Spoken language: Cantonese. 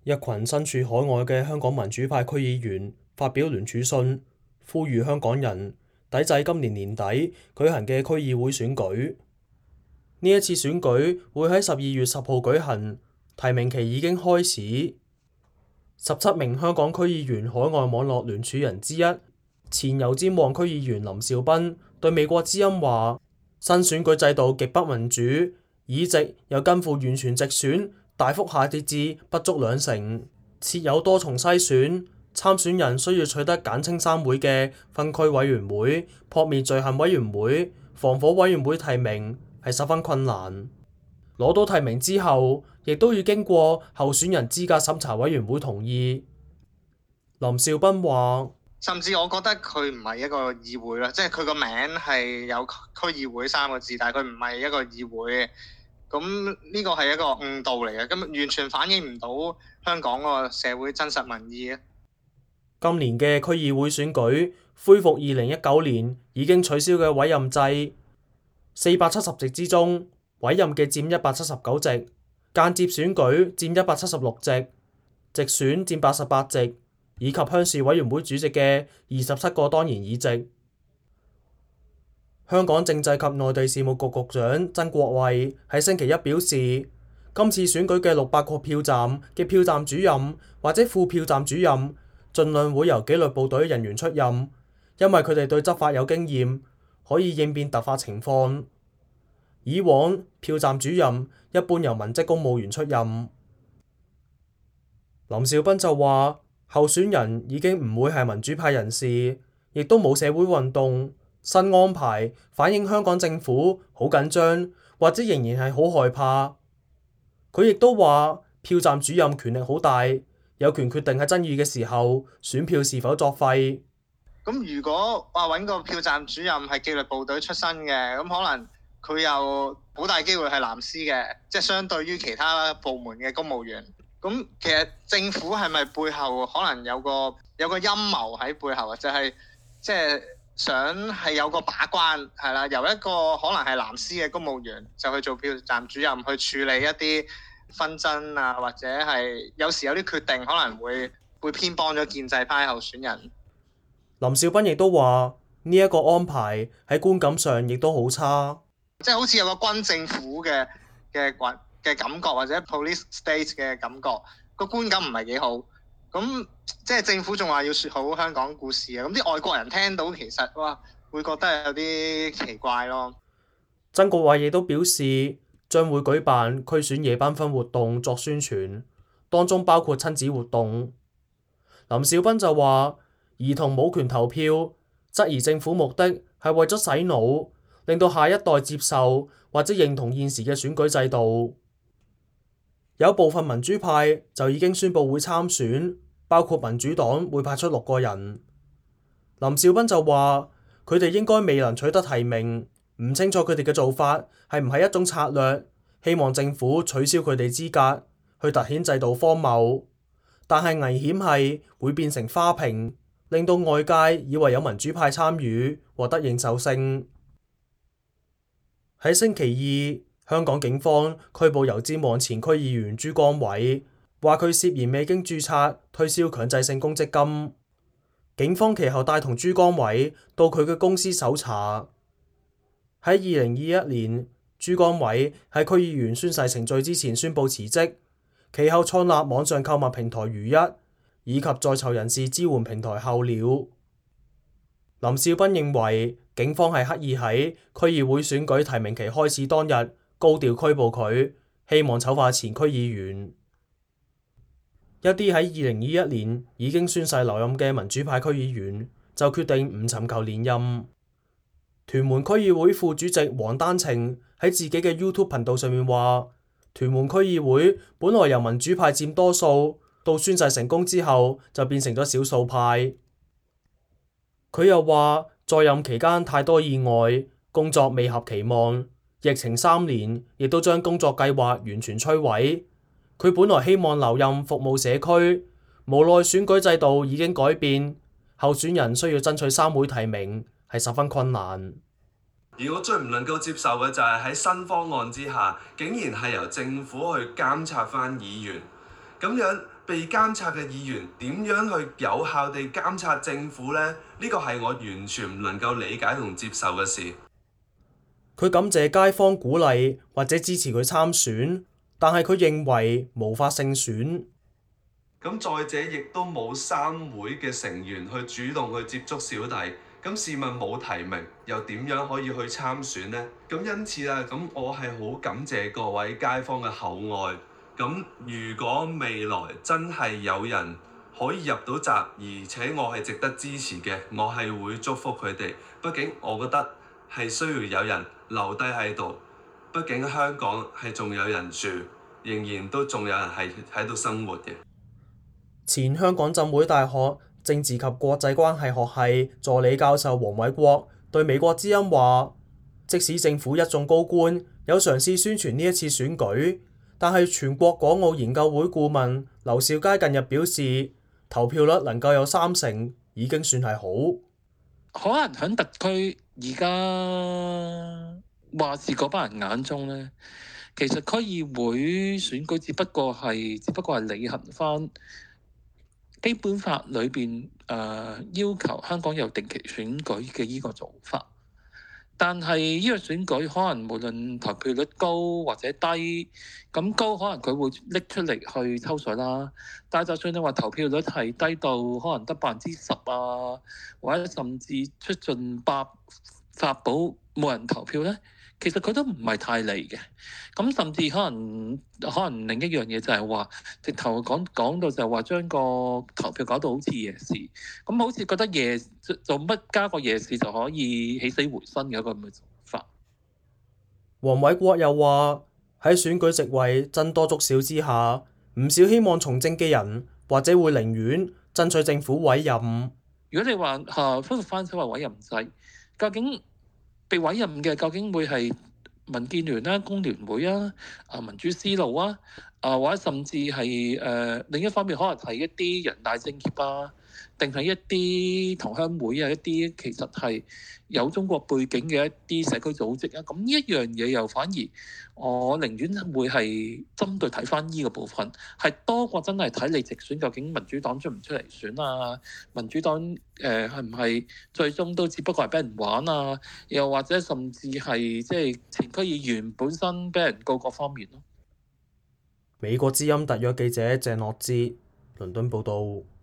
一群身處海外嘅香港民主派區議員發表聯署信，呼籲香港人抵制今年年底舉行嘅區議會選舉。呢一次選舉會喺12月10號舉行，提名期已經開始。17名香港區議員海外網絡聯署人之一，前油尖旺區議員林兆斌對美國之音話：新選舉制度極不民主，議席又近乎完全直選，大幅下跌至不足20%，設有多重篩選，參選人需要取得簡稱3會嘅分區委員會、撲滅罪行委員會、防火委員會提名，係十分困難。攞到提名之後，亦都要經過候選人資格審查委員會同意。林兆斌話： 甚至我覺得佢唔係一個議會啦，即係佢個名係有區議會3個字，但係佢唔係一個議會。咁呢個係一個誤導嚟嘅，咁完全反映唔到香港個社會真實民意。 今年嘅區議會選舉恢復2019年已經取消嘅委任制，470席之中，委任嘅佔179席，間接選舉佔176席，直選佔88席，以及鄉事委員會主席嘅27個當然議席。香港政制及內地事務局局長曾國衛喺星期一表示，今次選舉嘅600個票站嘅票站主任或者副票站主任，盡量會由紀律部隊人員出任，因為佢哋對執法有經驗，可以應變突發情況。以往票站主任一般由文職公務員出任。林兆斌就話，候選人已經唔會係民主派人士，亦都冇社會運動。新安排反映香港政府好緊張，或者仍然係好害怕。佢亦都話，票站主任權力好大，有權決定喺爭議嘅時候選票是否作廢。 咁如果話揾個票站主任係紀律部隊出身嘅，咁可能佢又好大機會係藍絲嘅，即係相對於其他部門嘅公務員。咁其實政府係咪背後可能有個陰謀喺背後啊？就係即係想係有個把關係啦，由一個可能係藍絲嘅公務員就去做票站主任，去處理一啲紛爭啊，或者係有時有啲決定可能會偏幫咗建制派候選人。 林兆斌亦都話呢一個安排喺觀感上亦都好差， 即係好似有個軍政府嘅感覺，或者 police state 嘅感覺，個觀感唔係幾好。咁即係政府仲話要説好香港故事啊！咁啲外國人聽到其實哇，會覺得有啲奇怪咯。 曾國衛亦都表示將會舉辦區選夜繽紛活動作宣傳，當中包括親子活動。林兆斌就話兒童冇權投票，質疑政府目的係為咗洗腦，令到下一代接受或者認同現時嘅選舉制度。有部分民主派就已經宣布會參選，包括民主黨會派出6個人。林兆斌就話佢哋應該未能取得提名，唔清楚佢哋嘅做法係唔係一種策略，希望政府取消佢哋資格，去凸顯制度荒謬。但係危險係會變成花瓶，令到外界以為有民主派參與，獲得認受性。喺星期二，香港警方拘捕油尖旺前區議員朱江偉，話佢涉嫌未經註冊推銷強制性公積金。警方其後帶同朱江偉到佢嘅公司搜查。喺2021年，朱江偉喺區議員宣誓程序之前宣布辭職，其後創立網上購物平台如一，以及在囚人士支援平台候鳥。林兆斌認為警方係刻意喺區議會選舉提名期開始當日高調拘捕佢，希望醜化前區議員。一啲喺2021年已經宣誓留任嘅民主派區議員就決定唔尋求連任。屯門區議會副主席黃丹晴喺自己嘅 YouTube 頻道上面話，屯門區議會本來由民主派佔多數，到宣誓成功之後就變成咗少數派。佢又話在任期間太多意外，工作未合期望，疫情3年亦都將工作計劃完全摧毀。佢本來希望留任服務社區，無奈選舉制度已經改變，候選人需要爭取3會提名係十分困難。 而我最唔能夠接受嘅就係喺新方案之下，竟然係由政府去監察翻議員。 咁樣被監察嘅議員點樣去有效地監察政府呢？呢個係我完全唔能夠理解同接受嘅事。 佢感謝街坊鼓勵或者支持佢參選，但係佢認為無法勝選。 咁再者，亦都冇三會嘅成員去主動去接觸小弟。咁試問冇提名，又點樣可以去參選呢？咁因此啊，咁我係好感謝各位街坊嘅厚愛。咁如果未來真係有人可以入到閘，而且我係值得支持嘅，我係會祝福佢哋。畢竟我覺得係需要有人留低喺度。畢竟香港係仲有人住，仍然都仲有人係喺度生活嘅。 前香港浸會大學政治及國際關係學系助理教授黃偉國對美國之音話，即使政府一眾高官有嘗試宣傳呢一次選舉，但係全國港澳研究會顧問劉兆佳近日表示，投票率能夠有30%已經算係好。 可能喺特區而家話事嗰班人眼中呢，其實區議會選舉只不過係履行翻基本法裏邊要求香港有定期選舉嘅呢個做法。但係呢個選舉可能無論投票率高或者低，咁高可能佢會拎出嚟去抽水啦。但係就算你話投票率係低到可能得10%啊，或者甚至出盡法寶冇人投票呢，其實佢都唔係太利嘅。咁甚至可能另一樣嘢就係話，直頭講到就係話將個投票搞到好似夜市，咁好似覺得做乜加個夜市就可以起死回生嘅一個咁嘅做法。 黃偉國又話喺選舉席位僧多粥少之下，唔少希望從政嘅人或者會寧願爭取政府委任。 如果你話恢復翻所謂委任制，究竟被委任嘅究竟會係民建聯啦、工聯會啊、民主思路啊，或者甚至係另一方面可能係一啲人大政協啊，定係一啲同鄉會啊，一啲其實係有中國背景嘅一啲社區組織啊，咁呢一樣嘢又反而我寧願會係針對睇翻呢個部分，係多過真係睇你直選究竟民主黨出唔出嚟選啊？民主黨係唔係最終都只不過係俾人玩啊？又或者甚至係即係前區議員本身俾人告各方面咯。 美國之音特約記者鄭樂之倫敦報導。